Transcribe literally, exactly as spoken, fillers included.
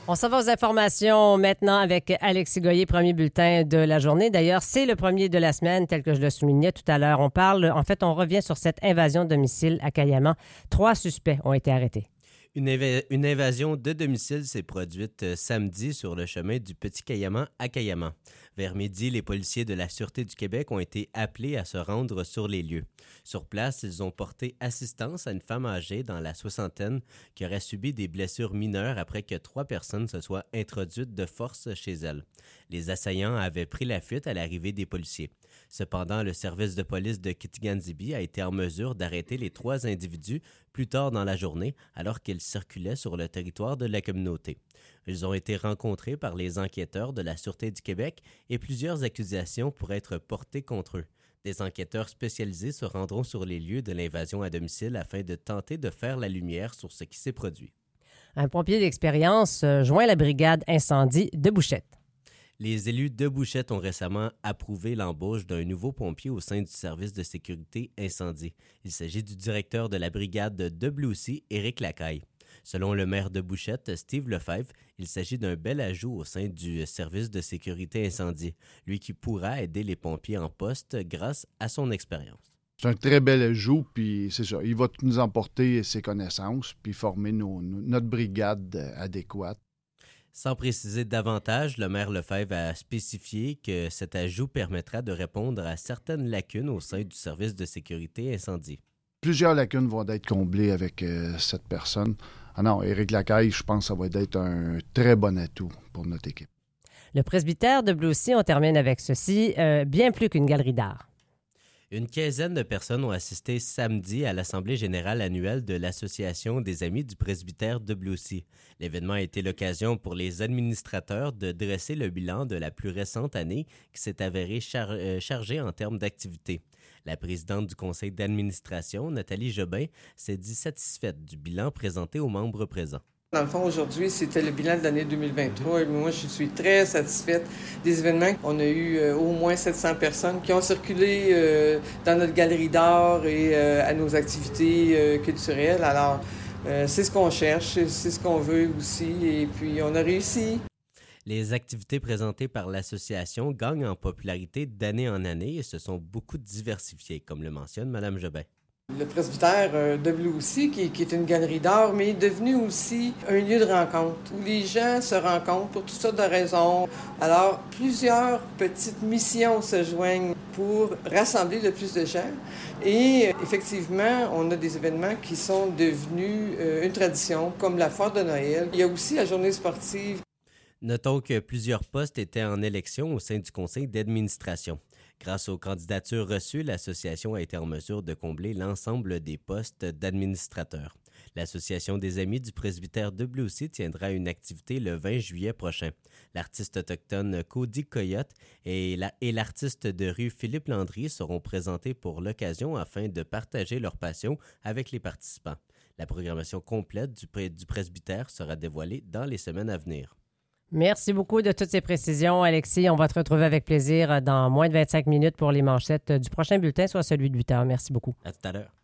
On s'en va aux informations maintenant avec Alexis Goyer, premier bulletin de la journée. D'ailleurs, c'est le premier de la semaine, tel que je le soulignais tout à l'heure. On parle, en fait, on revient sur cette invasion de domicile à Cayamant. Trois suspects ont été arrêtés. Une, éva- une invasion de domicile s'est produite euh, samedi sur le chemin du Petit Cayamant à Cayamant. Vers midi, les policiers de la Sûreté du Québec ont été appelés à se rendre sur les lieux. Sur place, ils ont porté assistance à une femme âgée dans la soixantaine qui aurait subi des blessures mineures après que trois personnes se soient introduites de force chez elle. Les assaillants avaient pris la fuite à l'arrivée des policiers. Cependant, le service de police de Kitigan-Zibi a été en mesure d'arrêter les trois individus plus tard dans la journée alors qu'ils circulaient sur le territoire de la communauté. Ils ont été rencontrés par les enquêteurs de la Sûreté du Québec et plusieurs accusations pourraient être portées contre eux. Des enquêteurs spécialisés se rendront sur les lieux de l'invasion à domicile afin de tenter de faire la lumière sur ce qui s'est produit. Un pompier d'expérience euh, joint la brigade incendie de Bouchette. Les élus de Bouchette ont récemment approuvé l'embauche d'un nouveau pompier au sein du service de sécurité incendie. Il s'agit du directeur de la brigade de Deblousy, Éric Lacaille. Selon le maire de Bouchette, Steve Lefebvre, il s'agit d'un bel ajout au sein du service de sécurité incendie, lui qui pourra aider les pompiers en poste grâce à son expérience. C'est un très bel ajout, puis c'est ça. Il va nous emporter ses connaissances, puis former nos, nos- notre brigade adéquate. Sans préciser davantage, le maire Lefebvre a spécifié que cet ajout permettra de répondre à certaines lacunes au sein du service de sécurité incendie. Plusieurs lacunes vont être comblées avec euh, cette personne. Ah non, Éric Lacaille, je pense que ça va être un très bon atout pour notre équipe. Le presbytère de Bloussy, on termine avec ceci, euh, bien plus qu'une galerie d'art. Une quinzaine de personnes ont assisté samedi à l'Assemblée générale annuelle de l'Association des Amis du presbytère de Bloussy. L'événement a été l'occasion pour les administrateurs de dresser le bilan de la plus récente année qui s'est avérée char- euh, chargée en termes d'activité. La présidente du conseil d'administration, Nathalie Jobin, s'est dit satisfaite du bilan présenté aux membres présents. Dans le fond, aujourd'hui, c'était le bilan de l'année deux mille vingt-trois et moi, je suis très satisfaite des événements. On a eu euh, au moins sept cents personnes qui ont circulé euh, dans notre galerie d'art et euh, à nos activités euh, culturelles. Alors, euh, c'est ce qu'on cherche, c'est ce qu'on veut aussi et puis on a réussi. Les activités présentées par l'association gagnent en popularité d'année en année et se sont beaucoup diversifiées, comme le mentionne Mme Jobin. Le presbytère euh, de Bloussy, qui, qui est une galerie d'art, mais est devenu aussi un lieu de rencontre où les gens se rencontrent pour toutes sortes de raisons. Alors, plusieurs petites missions se joignent pour rassembler le plus de gens. Et euh, effectivement, on a des événements qui sont devenus euh, une tradition, comme la foire de Noël. Il y a aussi la journée sportive. Notons que plusieurs postes étaient en élection au sein du conseil d'administration. Grâce aux candidatures reçues, l'association a été en mesure de combler l'ensemble des postes d'administrateurs. L'Association des Amis du presbytère de Bloussy tiendra une activité le vingt juillet prochain. L'artiste autochtone Cody Coyote et, la, et l'artiste de rue Philippe Landry seront présentés pour l'occasion afin de partager leur passion avec les participants. La programmation complète du, pré- du presbytère sera dévoilée dans les semaines à venir. Merci beaucoup de toutes ces précisions, Alexis. On va te retrouver avec plaisir dans moins de vingt-cinq minutes pour les manchettes du prochain bulletin, soit celui de huit heures. Merci beaucoup. À tout à l'heure.